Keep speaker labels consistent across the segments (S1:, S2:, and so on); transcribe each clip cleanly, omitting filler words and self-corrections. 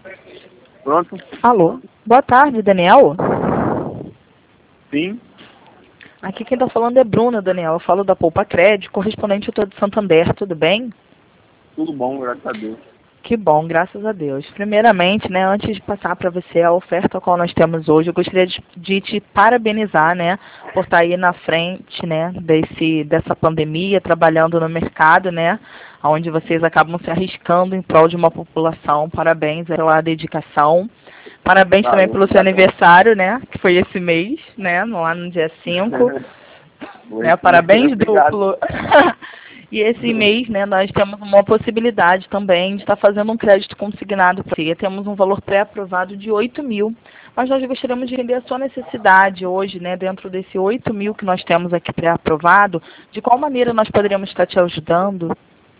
S1: Pronto?
S2: Alô? Boa tarde, Daniel.
S1: Sim.
S2: Aqui quem está falando é Bruna, Daniel. Eu falo da Poupa Crédito, correspondente ao de Santander. Tudo bem?
S1: Tudo bom, graças a Deus.
S2: Que bom, graças a Deus. Primeiramente, né, antes de passar para você a oferta qual nós temos hoje, eu gostaria de te parabenizar, né, por estar aí na frente, né, dessa pandemia, trabalhando no mercado, né, onde vocês acabam se arriscando em prol de uma população. Parabéns pela dedicação. Parabéns também pelo seu aniversário, né, que foi esse mês, né, lá no dia 5. Né, parabéns duplo. E esse mês, né, nós temos uma possibilidade também de estar fazendo um crédito consignado para você. Temos um valor pré-aprovado de 8.000, mas nós gostaríamos de entender a sua necessidade hoje, né, dentro desse 8.000 que nós temos aqui pré-aprovado, de qual maneira nós poderíamos estar te ajudando?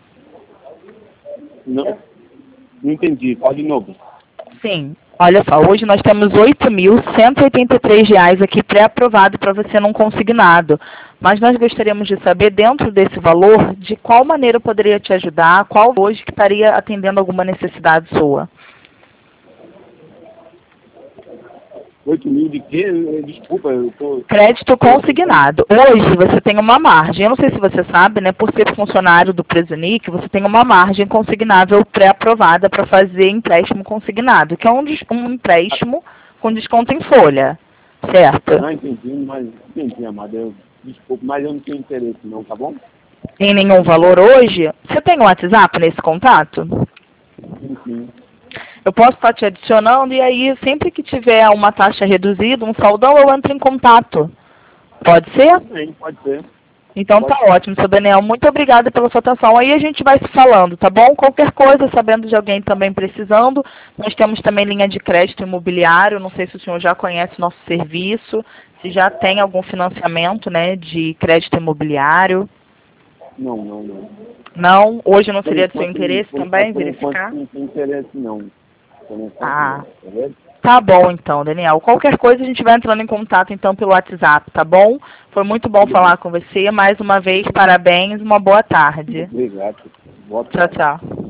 S1: Não entendi, pode de novo.
S2: Sim. Olha só, hoje nós temos R$ 8.183 aqui pré-aprovado para você num consignado. Mas nós gostaríamos de saber, dentro desse valor, de qual maneira eu poderia te ajudar, qual hoje que estaria atendendo alguma necessidade sua.
S1: 8.000 de quê? Desculpa, eu tô...
S2: Crédito consignado. Hoje você tem uma margem, eu não sei se você sabe, né, por ser funcionário do Presunic, você tem uma margem consignável pré-aprovada para fazer empréstimo consignado, que é um empréstimo com desconto em folha, certo?
S1: Não entendi, amada. Desculpa, mas eu não tenho interesse não, tá bom?
S2: Em nenhum valor hoje? Você tem um WhatsApp nesse contato?
S1: Sim.
S2: Eu posso estar te adicionando e aí, sempre que tiver uma taxa reduzida, um saldão, eu entro em contato. Pode ser?
S1: Sim, pode ser.
S2: Então tá ótimo, seu Daniel. Muito obrigada pela sua atenção. Aí a gente vai se falando, tá bom? Qualquer coisa, sabendo de alguém também precisando, nós temos também linha de crédito imobiliário. Não sei se o senhor já conhece nosso serviço, se já tem algum financiamento, né, de crédito imobiliário.
S1: Não.
S2: Não? Hoje não seria do seu interesse também verificar?
S1: Não tem interesse não.
S2: Ah, tá bom então, Daniel. Qualquer coisa a gente vai entrando em contato então pelo WhatsApp, tá bom? Foi muito bom falar com você. Mais uma vez, parabéns, uma boa tarde.
S1: Obrigado.
S2: Tchau, tchau.